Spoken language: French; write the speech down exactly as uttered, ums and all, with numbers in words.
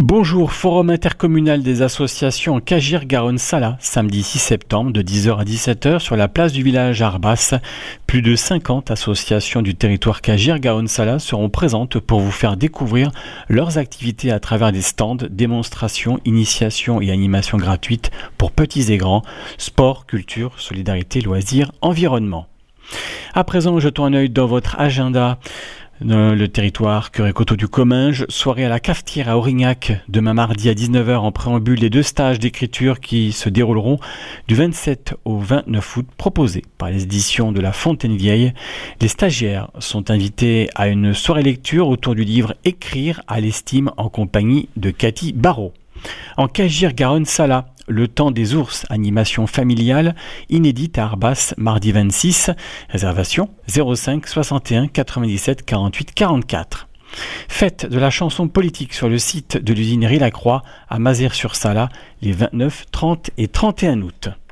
Bonjour, Forum intercommunal des associations Cagir-Garonne-Sala, samedi six septembre de dix heures à dix-sept heures sur la place du village Arbas. Plus de cinquante associations du territoire Cagir-Garonne-Sala seront présentes pour vous faire découvrir leurs activités à travers des stands, démonstrations, initiations et animations gratuites pour petits et grands, sport, culture, solidarité, loisirs, environnement. À présent, jetons un œil dans votre agenda. Le territoire Cœur et Coteaux du Comminges, soirée à la cafetière à Aurignac, demain mardi à dix-neuf heures en préambule des deux stages d'écriture qui se dérouleront du vingt-sept au vingt-neuf août proposés par les éditions de la Fontaine Vieille. Les stagiaires sont invités à une soirée lecture autour du livre Écrire à l'estime en compagnie de Cathy Barrault. En Cagir-Garonne-Sala, le temps des ours, animation familiale, inédite à Arbas, mardi vingt-six, réservation zéro cinq soixante et un quatre-vingt-dix-sept quarante-huit quarante-quatre. Fête de la chanson politique sur le site de l'usine Rilacroix à Mazères-sur-Sala, les vingt-neuf, trente et trente et un août.